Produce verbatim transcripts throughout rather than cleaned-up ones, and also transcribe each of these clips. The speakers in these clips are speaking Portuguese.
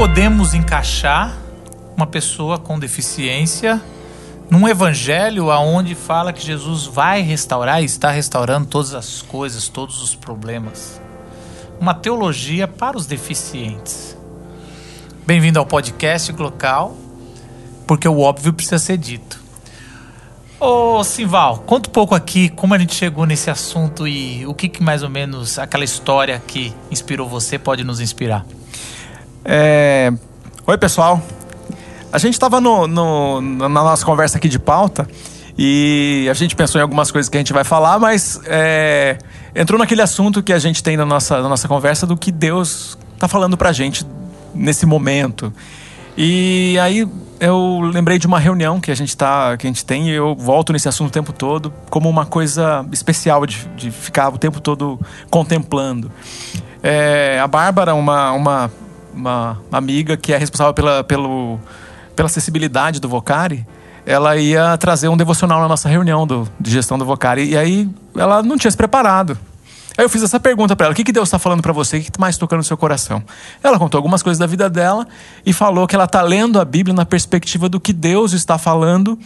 podemos encaixar uma pessoa com deficiência num evangelho onde fala que Jesus vai restaurar e está restaurando todas as coisas, todos os problemas? Uma teologia para os deficientes. Bem-vindo ao podcast local, porque o óbvio precisa ser dito. Ô Simval, conta um pouco aqui como a gente chegou nesse assunto e o que, que mais ou menos aquela história que inspirou você pode nos inspirar. É... Oi, pessoal. A gente estava no, no, na nossa conversa aqui de pauta e a gente pensou em algumas coisas que a gente vai falar, mas é... entrou naquele assunto que a gente tem na nossa, na nossa conversa do que Deus está falando pra gente nesse momento. E aí eu lembrei de uma reunião que a gente, tá, que a gente tem e eu volto nesse assunto o tempo todo como uma coisa especial de, de ficar o tempo todo contemplando. É, a Bárbara, uma, uma, uma amiga que é responsável pela, pelo, pela acessibilidade do Vocari, ela ia trazer um devocional na nossa reunião do, de gestão do Vocari e aí ela não tinha se preparado. Aí eu fiz essa pergunta pra ela: o que, que Deus está falando pra você? O que, que mais toca no seu coração? Ela contou algumas coisas da vida dela e falou que ela está lendo a Bíblia na perspectiva do que Deus está falando,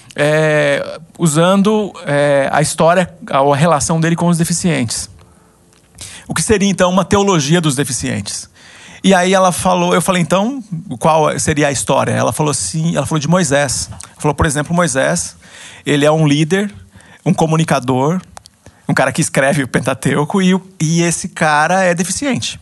é, usando é, a história, a, a relação dele com os deficientes. O que seria então uma teologia dos deficientes? E aí ela falou, eu falei, então, qual seria a história? Ela falou assim, ela falou de Moisés. Ela falou, por exemplo, Moisés, ele é um líder, um comunicador, um cara que escreve o Pentateuco e, e esse cara é deficiente.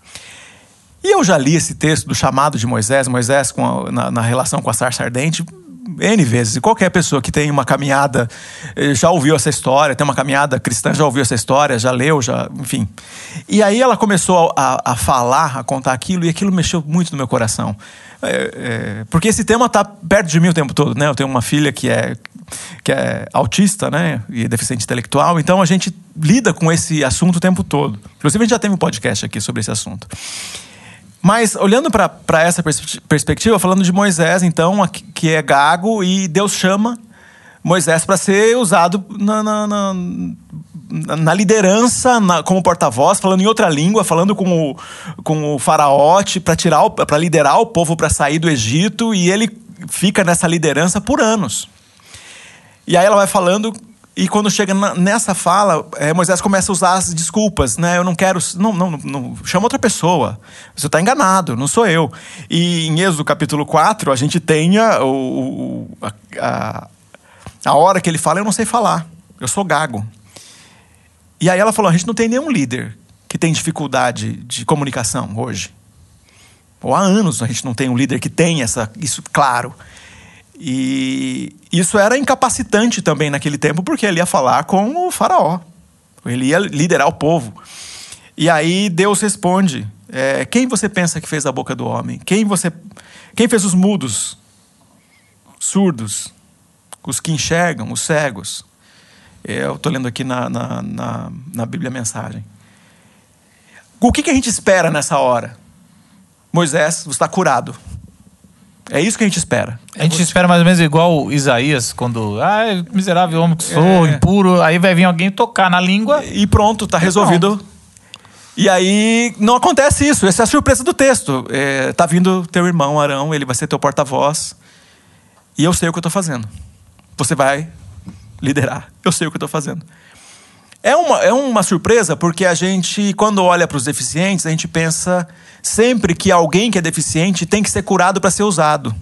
E eu já li esse texto do chamado de Moisés, Moisés com a, na, na relação com a sarça ardente, N vezes. E qualquer pessoa que tem uma caminhada, já ouviu essa história, tem uma caminhada cristã, já ouviu essa história, já leu, já, enfim. E aí ela começou a, a falar, a contar aquilo, e aquilo mexeu muito no meu coração. É, é, porque esse tema está perto de mim o tempo todo, né? Eu tenho uma filha que é, que é autista, né? E deficiente intelectual, então a gente lida com esse assunto o tempo todo. Inclusive a gente já teve um podcast aqui sobre esse assunto. Mas olhando para essa pers- perspectiva, falando de Moisés, então, que é gago, e Deus chama Moisés para ser usado na, na, na, na liderança, na, como porta-voz, falando em outra língua, falando com o, com o faraó, para tirar, para liderar o povo para sair do Egito, e ele fica nessa liderança por anos. E aí ela vai falando. E quando chega na, nessa fala, é, Moisés começa a usar as desculpas, né? Eu não quero... Não, não, não, chama outra pessoa. Você está enganado, não sou eu. E em Êxodo capítulo quatro, a gente tem a, o, a, a, a hora que ele fala, eu não sei falar. Eu sou gago. E aí ela falou, a gente não tem nenhum líder que tem dificuldade de comunicação hoje. Ou há anos a gente não tem um líder que tem essa, isso claro. E isso era incapacitante também naquele tempo, porque ele ia falar com o faraó. Ele ia liderar o povo. E aí Deus responde, é, quem você pensa que fez a boca do homem? Quem, você, quem fez os mudos, surdos, os que enxergam, os cegos? Eu estou lendo aqui na, na, na, na Bíblia Mensagem. O que, que a gente espera nessa hora? Moisés, você está curado. É isso que a gente espera. A gente espera mais ou menos igual Isaías, quando... Ah, miserável homem que sou, é. impuro. Aí vai vir alguém tocar na língua. E pronto, tá resolvido. Pronto. E aí não acontece isso. Essa é a surpresa do texto. É, tá vindo teu irmão Arão, ele vai ser teu porta-voz. E eu sei o que eu tô fazendo. Você vai liderar. Eu sei o que eu tô fazendo. É uma, é uma surpresa porque a gente, quando olha para os deficientes, a gente pensa sempre que alguém que é deficiente tem que ser curado para ser usado.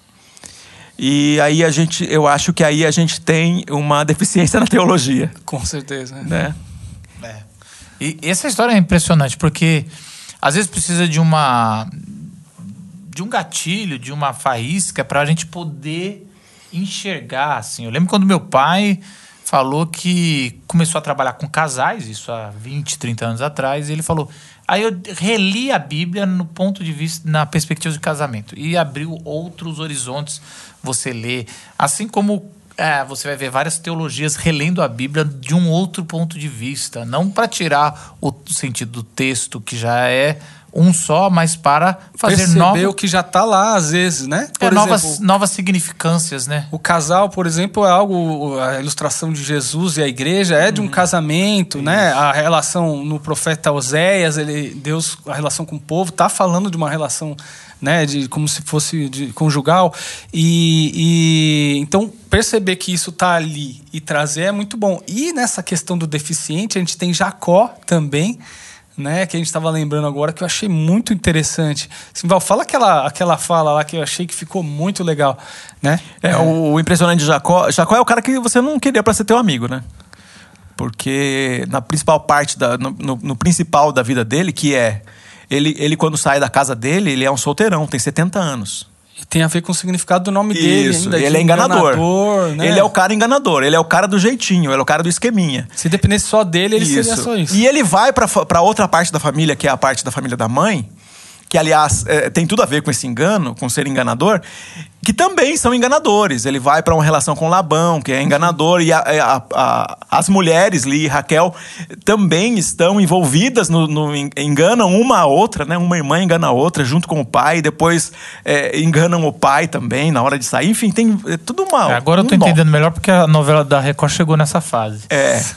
E aí a gente, eu acho que aí a gente tem uma deficiência na teologia. Com certeza. Né? É. E essa história é impressionante, porque às vezes precisa de uma de um gatilho, de uma faísca para a gente poder enxergar. Assim. Eu lembro quando meu pai falou que começou a trabalhar com casais, isso há vinte, trinta anos atrás, e ele falou... Aí eu reli a Bíblia no ponto de vista, na perspectiva de casamento. E abriu outros horizontes. Você lê, assim como é, você vai ver várias teologias relendo a Bíblia de um outro ponto de vista. Não para tirar o sentido do texto, que já é um só, mas para fazer perceber novos... o que já está lá, às vezes, né? Por é, exemplo, novas, novas significâncias, né? O casal, por exemplo, é algo... A ilustração de Jesus e a igreja é de um uhum. casamento, isso. Né? A relação no profeta Oséias, ele, Deus, a relação com o povo, está falando de uma relação né? De, como se fosse de conjugal. E, e então perceber que isso tá ali e trazer é muito bom. E nessa questão do deficiente, a gente tem Jacó também, né, que a gente estava lembrando agora, que eu achei muito interessante. Simval, fala aquela, aquela fala lá que eu achei que ficou muito legal, né? É, é. O, o impressionante de Jacó... Jacó é o cara que você não queria para ser teu amigo, né? Porque na principal parte, da, no, no, no principal da vida dele, que é... Ele, ele, quando sai da casa dele, ele é um solteirão, tem setenta anos. E tem a ver com o significado do nome Isso, dele ainda. Ele é enganador. enganador né? Ele é o cara enganador, ele é o cara do jeitinho, ele é o cara do esqueminha. Se dependesse só dele, ele isso. seria só isso. E ele vai pra, pra outra parte da família, que é a parte da família da mãe, que, aliás, é, tem tudo a ver com esse engano, com ser enganador, que também são enganadores. Ele vai para uma relação com Labão, que é enganador, e a, a, a, as mulheres, Lia e Raquel, também estão envolvidas no, no enganam uma a outra, né? Uma irmã engana a outra junto com o pai, depois é, enganam o pai também na hora de sair. Enfim, tem é, tudo mal. É, agora eu tô um entendendo melhor porque a novela da Record chegou nessa fase. É. é,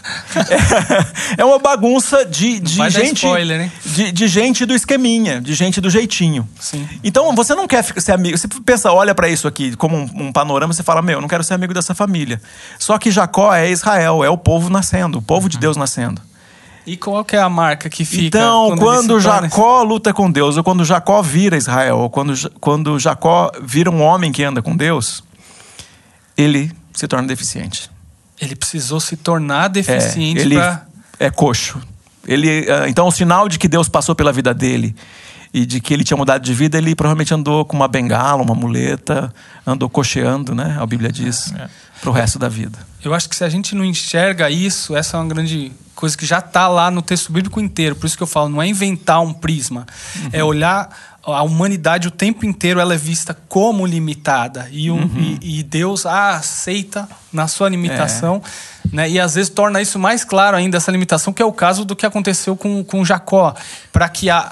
é uma bagunça de, de gente. Spoiler, hein? De, de gente do esqueminha, de gente do jeitinho. Sim. Então, você não quer ser amigo. Você pensa, olha pra isso aqui como um, um panorama, você fala, meu, eu não quero ser amigo dessa família. Só que Jacó é Israel, é o povo nascendo, o povo uhum. de Deus nascendo. E qual que é a marca que fica? Então, quando, quando Jacó torna... luta com Deus, ou quando Jacó vira Israel, ou quando, quando Jacó vira um homem que anda com Deus, ele se torna deficiente. Ele precisou se tornar deficiente é, ele pra... é coxo. Ele, então, o sinal de que Deus passou pela vida dele e de que ele tinha mudado de vida, ele provavelmente andou com uma bengala, uma muleta, andou cocheando, né? A Bíblia diz, é. Pro resto da vida. Eu acho que se a gente não enxerga isso, essa é uma grande coisa que já está lá no texto bíblico inteiro. Por isso que eu falo, não é inventar um prisma, uhum. é olhar a humanidade o tempo inteiro, ela é vista como limitada. E, um, uhum. e, e Deus a aceita na sua limitação, é. né? E às vezes torna isso mais claro ainda, essa limitação, que é o caso do que aconteceu com, com Jacó. Para que a,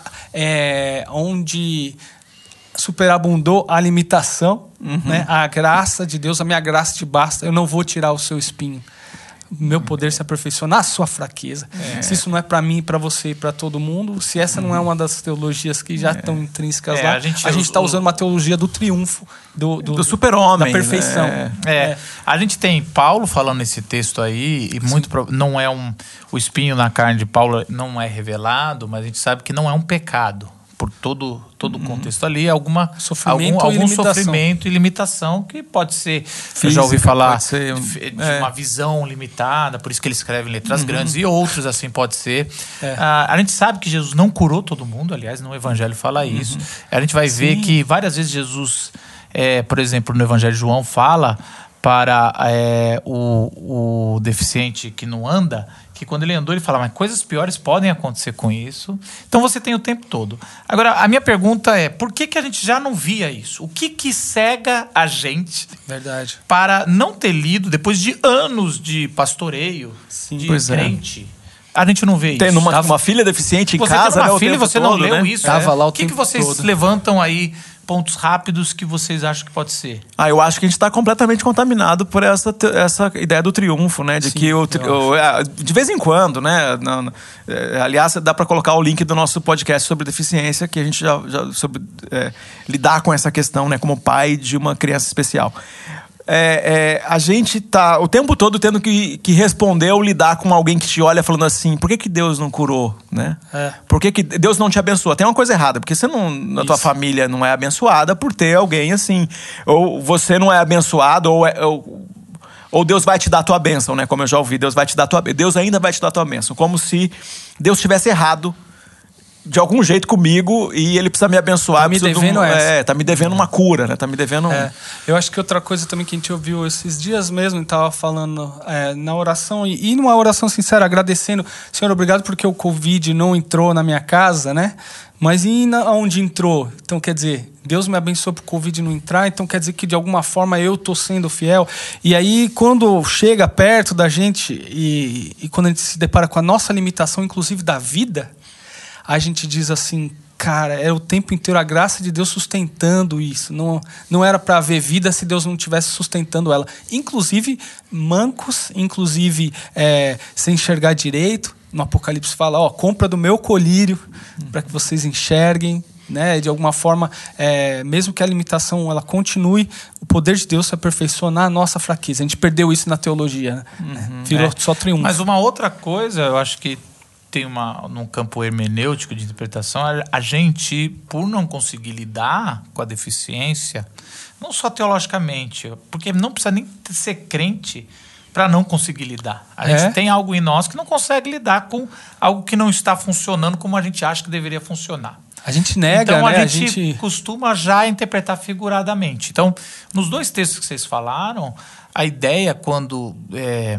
é, onde superabundou a limitação, uhum. né? A graça de Deus, a minha graça te basta, eu não vou tirar o seu espinho. Meu poder se aperfeiçoa na sua fraqueza. É. Se isso não é para mim, para você e para todo mundo, se essa não é uma das teologias que já é. estão intrínsecas é, lá, a gente está usando uma teologia do triunfo, do, do, do super-homem, da perfeição. Né? É. É. A gente tem Paulo falando nesse texto aí, e muito pro, não é um o espinho na carne de Paulo não é revelado, mas a gente sabe que não é um pecado. Por todo, todo o uhum. contexto ali, alguma, sofrimento algum, algum e sofrimento e limitação que pode ser, Física, eu já ouvi falar um, de, de é. uma visão limitada, por isso que ele escreve em letras uhum. grandes, e outros assim pode ser. É. Ah, a gente sabe que Jesus não curou todo mundo, aliás, no Evangelho fala uhum. isso. A gente vai Sim. ver que várias vezes Jesus, é, por exemplo, no Evangelho de João, fala para é, o, o deficiente que não anda, que quando ele andou, ele fala, mas coisas piores podem acontecer com isso. Então você tem o tempo todo. Agora, a minha pergunta é, por que, que a gente já não via isso? O que que cega a gente Verdade. para não ter lido, depois de anos de pastoreio, Sim. de pois crente, é. a gente não vê tem isso? Uma, Tava... uma filha deficiente em você casa, tem uma né, filha e você todo, não leu né? isso? Tava é. lá o, o que, tempo que vocês todo. levantam aí, pontos rápidos que vocês acham que pode ser? Ah, eu acho que a gente está completamente contaminado por essa, essa ideia do triunfo, né? De Sim, que o, o de vez em quando, né? Não, não, é, aliás, dá para colocar o link do nosso podcast sobre deficiência, que a gente já, já sobre é, lidar com essa questão, né? Como pai de uma criança especial. É, é, a gente tá o tempo todo tendo que, que responder ou lidar com alguém que te olha falando assim, por que, que Deus não curou, né? É. Por que, que Deus não te abençoa? Tem uma coisa errada, porque você não, na tua família não é abençoada por ter alguém assim, ou você não é abençoado, ou, é, ou, ou Deus vai te dar a tua bênção, né? Como eu já ouvi, Deus vai te dar a tua Deus ainda vai te dar a tua bênção, como se Deus tivesse errado de algum jeito comigo e ele precisa me abençoar. Tá me devendo um, essa. É, tá me devendo uma cura, né? Tá me devendo... É, eu acho que outra coisa também que a gente ouviu esses dias mesmo, a gente tava falando é, na oração, e, e numa oração sincera, agradecendo, Senhor, obrigado porque o Covid não entrou na minha casa, né? Mas e na, onde entrou? Então, quer dizer, Deus me abençoou pro Covid não entrar, então quer dizer que de alguma forma eu tô sendo fiel. E aí, quando chega perto da gente e, e quando a gente se depara com a nossa limitação, inclusive da vida, a gente diz assim, cara, é o tempo inteiro a graça de Deus sustentando isso. Não, não era para haver vida se Deus não estivesse sustentando ela. Inclusive, mancos, inclusive é, sem enxergar direito. No Apocalipse fala, ó, compra do meu colírio para que vocês enxerguem. né? De alguma forma, é, mesmo que a limitação ela continue, o poder de Deus se aperfeiçoa na nossa fraqueza. A gente perdeu isso na teologia, né? Uhum, Virou é. só triunfo. Mas uma outra coisa, eu acho que tem uma, num campo hermenêutico de interpretação, a, a gente, por não conseguir lidar com a deficiência, não só teologicamente, porque não precisa nem ser crente para não conseguir lidar. A é? gente tem algo em nós que não consegue lidar com algo que não está funcionando como a gente acha que deveria funcionar. A gente nega, então, né? a gente, a gente costuma já interpretar figuradamente. Então, nos dois textos que vocês falaram, a ideia quando... É,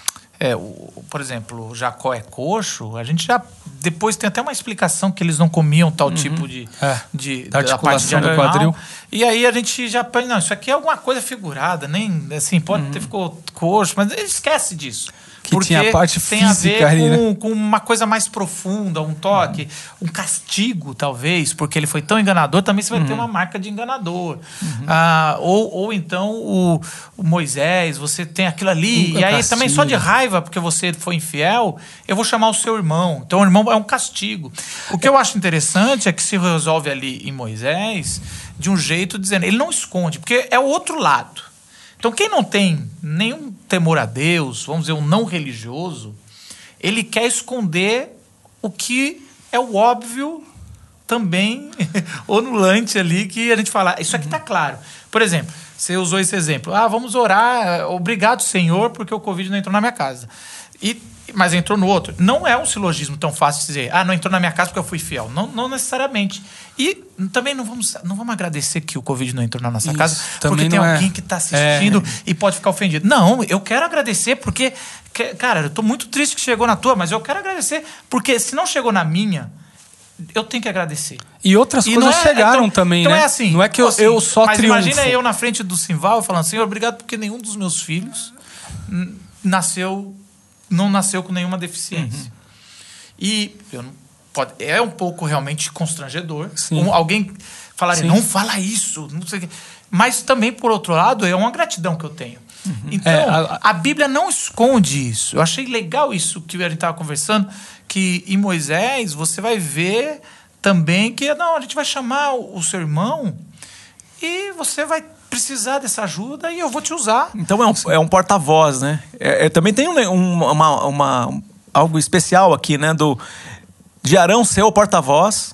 É, o, por exemplo, Jacó é coxo, a gente já depois tem até uma explicação que eles não comiam tal uhum. tipo de, é, de da articulação do quadril. E aí a gente já pensa, não, isso aqui é alguma coisa figurada, nem assim, pode uhum. ter ficou coxo, mas ele esquece disso. Que porque tinha a parte tem física a ver ali, com, né? com uma coisa mais profunda, um toque, uhum. um castigo, talvez, porque ele foi tão enganador, também você vai uhum. ter uma marca de enganador. Uhum. Ah, ou, ou então o, o Moisés, você tem aquilo ali, um e aí castigo. Também só de raiva, porque você foi infiel, eu vou chamar o seu irmão. Então o irmão é um castigo. O que eu acho interessante é que se resolve ali em Moisés de um jeito dizendo, ele não esconde, porque é o outro lado. Então, quem não tem nenhum temor a Deus, vamos dizer, um não religioso, ele quer esconder o que é o óbvio também onulante ali, que a gente fala, isso aqui está claro. Por exemplo, você usou esse exemplo, ah, vamos orar, obrigado, Senhor, porque o Covid não entrou na minha casa. E, mas entrou no outro. Não é um silogismo tão fácil de dizer, ah, não entrou na minha casa porque eu fui fiel. Não, não necessariamente. E também não vamos, não vamos agradecer que o Covid não entrou na nossa Isso, casa, porque tem alguém é. que está assistindo é. e pode ficar ofendido. Não, eu quero agradecer porque, que, cara, eu estou muito triste que chegou na tua, mas eu quero agradecer porque se não chegou na minha, eu tenho que agradecer. E outras e coisas é, chegaram então, também, então né? É assim, não é que eu, assim, eu só mas triunfo. Imagina eu na frente do Simval falando, Senhor, obrigado porque nenhum dos meus filhos nasceu... não nasceu com nenhuma deficiência. Uhum. E eu não, pode, é um pouco realmente constrangedor. Um, alguém falaria, não fala isso. Não sei o quê. Mas também, por outro lado, é uma gratidão que eu tenho. Uhum. Então, é, a, a Bíblia não esconde isso. Eu achei legal isso que a gente estava conversando, que em Moisés você vai ver também que não, a gente vai chamar o, o seu irmão e você vai precisar dessa ajuda e eu vou te usar. Então é um, é um porta-voz, né? É, é, também tem um, uma, uma, algo especial aqui, né? Do, de Arão ser o porta-voz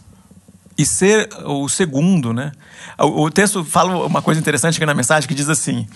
e ser o segundo, né? O, o texto fala uma coisa interessante aqui na mensagem que diz assim,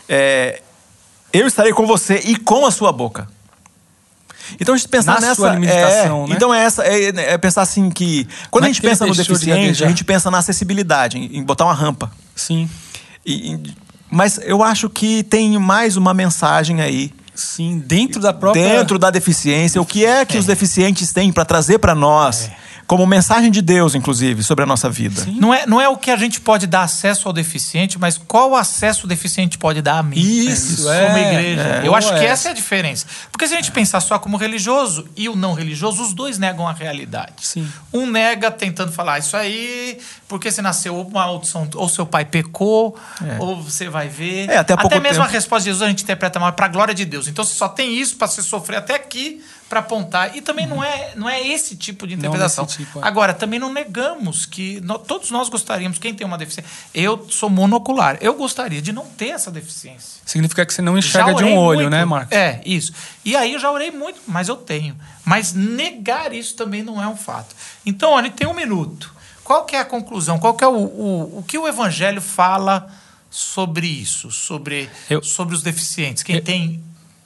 é, eu estarei com você e com a sua boca. Então a gente pensar na nessa sua limitação, é, né? Então é, essa, é, é pensar assim que quando Mas a gente pensa no deficiente, de a gente pensa na acessibilidade, em, em botar uma rampa. Sim. E, mas eu acho que tem mais uma mensagem aí. Sim, dentro da própria... Dentro da deficiência. O que é que é. os deficientes têm para trazer para nós, é. como mensagem de Deus, inclusive, sobre a nossa vida. Não é, não é o que a gente pode dar acesso ao deficiente, mas qual acesso o deficiente pode dar a mim. Isso, é. Como é, igreja. É. Eu acho que essa é a diferença. Porque se a gente pensar só como religioso e o não religioso, os dois negam a realidade. Sim. Um nega tentando falar isso aí, porque você nasceu uma maldição, ou seu pai pecou, é. ou você vai ver. É, até até mesmo tempo. a resposta de Jesus a gente interpreta mal para a glória de Deus. Então você só tem isso para você sofrer até aqui, para apontar. E também uhum. não, é, não é esse tipo de interpretação. Tipo, é. Agora, também não negamos que nós, todos nós gostaríamos, quem tem uma deficiência... Eu sou monocular. Eu gostaria de não ter essa deficiência. Significa que você não enxerga de um olho, muito, né, Marcos? É, isso. E aí eu já orei muito, mas eu tenho. Mas negar isso também não é um fato. Então, olha, tem um minuto. Qual que é a conclusão? Qual que é o, o, o que o Evangelho fala sobre isso? Sobre, eu, sobre os deficientes? Quem eu, tem...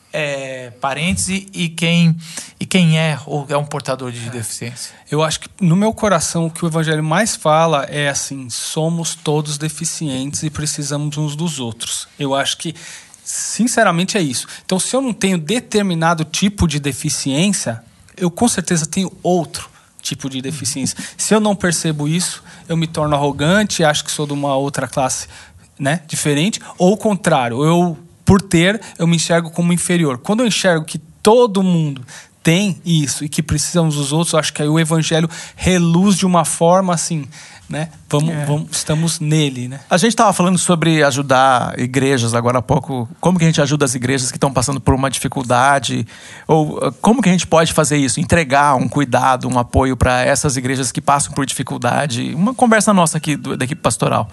É, parentes e, e, quem, e quem é ou é um portador de é. deficiência? Eu acho que no meu coração o que o Evangelho mais fala é assim, somos todos deficientes e precisamos uns dos outros. Eu acho que, sinceramente, é isso. Então, se eu não tenho determinado tipo de deficiência, eu com certeza tenho outro tipo de deficiência. Se eu não percebo isso, eu me torno arrogante, acho que sou de uma outra classe, né, diferente, ou o contrário, eu... Por ter, eu me enxergo como inferior. Quando eu enxergo que todo mundo tem isso e que precisamos dos outros, eu acho que aí o Evangelho reluz de uma forma assim, né? Vamos, É. vamos, estamos nele, né? A gente estava falando sobre ajudar igrejas agora há pouco. Como que a gente ajuda as igrejas que estão passando por uma dificuldade? Ou uh, como que a gente pode fazer isso? Entregar um cuidado, um apoio para essas igrejas que passam por dificuldade? Uma conversa nossa aqui do, da equipe pastoral.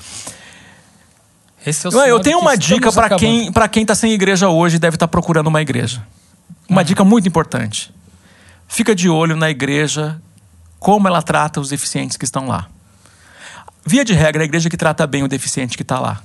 Esse é o Eu, eu sinal de tenho que uma estamos dica para acabando. quem para quem está sem igreja hoje e deve estar procurando uma igreja. Uma dica muito importante. Fica de olho na igreja, como ela trata os deficientes que estão lá. Via de regra, a igreja que trata bem o deficiente que está lá.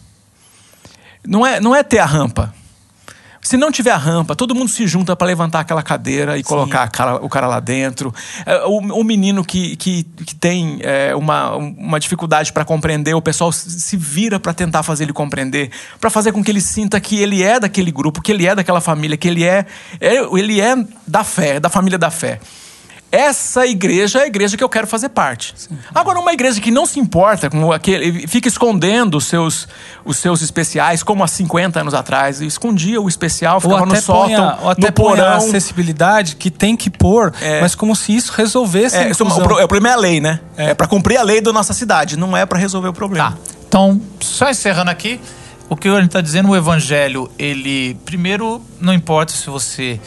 Não é, não é ter a rampa. Se não tiver a rampa, todo mundo se junta para levantar aquela cadeira e Sim. colocar a cara, o cara lá dentro. O, o menino que, que, que tem é, uma, uma dificuldade para compreender, o pessoal se vira para tentar fazer ele compreender, para fazer com que ele sinta que ele é daquele grupo, que ele é daquela família, que ele é, é, ele é da fé, da família da fé. Essa igreja é a igreja que eu quero fazer parte. Sim. Agora, uma igreja que não se importa com aquele, fica escondendo os seus, os seus especiais, como há cinquenta anos atrás, escondia o especial, ficava no sótão, ou até no porão. A acessibilidade que tem que pôr, é. mas como se isso resolvesse é, a isso, o, inclusão. o problema é a lei, né? É, é para cumprir a lei da nossa cidade, não é para resolver o problema. Tá. Então, só encerrando aqui, o que a gente está dizendo, o evangelho, ele, primeiro, não importa se você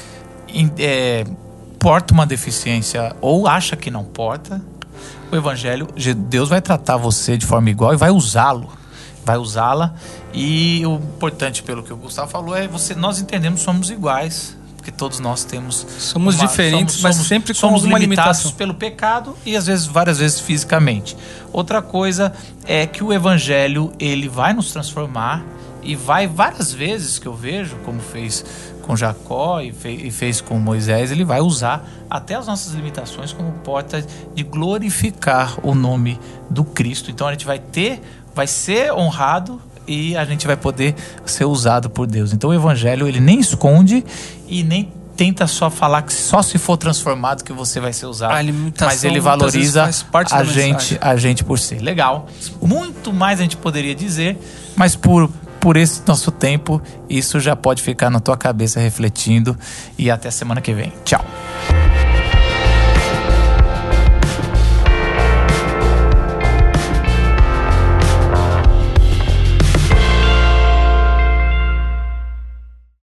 é, porta uma deficiência ou acha que não porta, o evangelho, Deus vai tratar você de forma igual e vai usá-lo, vai usá-la. E o importante, pelo que o Gustavo falou, é você, nós entendemos, somos iguais, porque todos nós temos somos uma, diferentes, somos, mas somos, sempre com somos uma limitados limitação pelo pecado e às vezes várias vezes fisicamente. Outra coisa é que o evangelho, ele vai nos transformar e vai várias vezes, que eu vejo, como fez com Jacó e, fe, e fez com Moisés, ele vai usar até as nossas limitações como porta de glorificar o nome do Cristo. Então a gente vai ter, vai ser honrado e a gente vai poder ser usado por Deus. Então o evangelho, ele nem esconde e nem tenta só falar que só se for transformado que você vai ser usado, mas ele valoriza a gente, a gente por ser. Legal. Muito mais a gente poderia dizer, mas por por esse nosso tempo, isso já pode ficar na tua cabeça refletindo. E até semana que vem. Tchau.